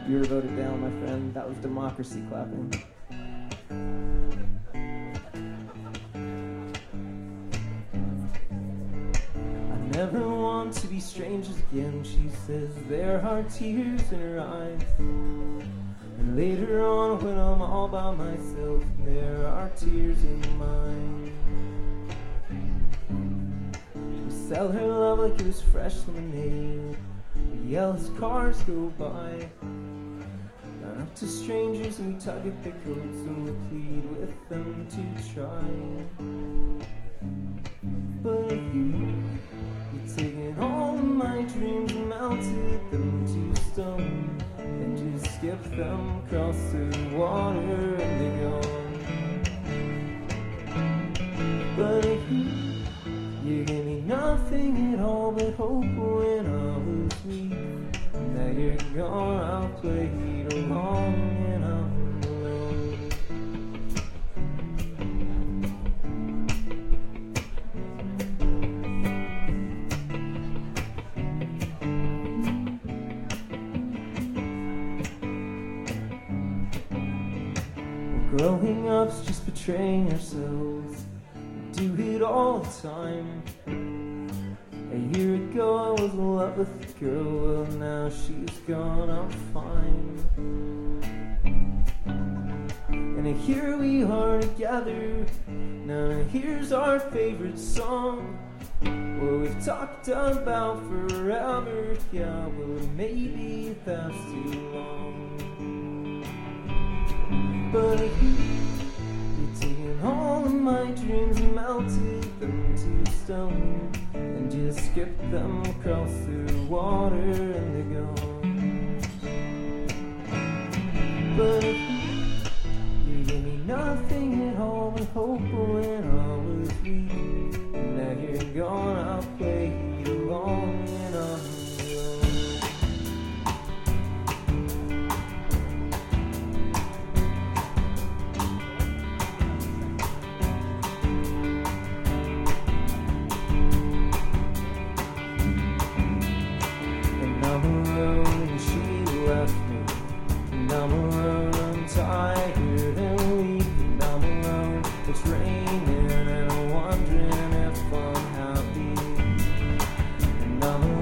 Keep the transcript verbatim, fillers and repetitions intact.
You were voted down, my friend. That was democracy clapping. I never want to be strangers again, she says. There are tears in her eyes. And later on, when I'm all by myself, there are tears in mine. We sell her love like it was fresh lemonade. We yell as cars go by. Run up to strangers and we tug at their coats and we plead with them to try. But you, you've taken all of my dreams and melted them to stone. And you skip them across the water and they're gone. But you, you gave me nothing at all but hope when I was weak. Now you're gone, I'll play it along and I'm alone. Well, growing up's just betraying ourselves. We do it all the time. A year ago I was in love with a girl, well now she's gone, I'm fine. And here we are together, now here's our favorite song. What we've talked about forever, yeah, well maybe that's too long. But you've taken all of my dreams and melted them to stone. And just skip them across the water and they're gone. But you gave me nothing at all but hope when I was weak. And now you're gone, I'll play it along and I'm raining and I'm wondering if I'm happy. And I'm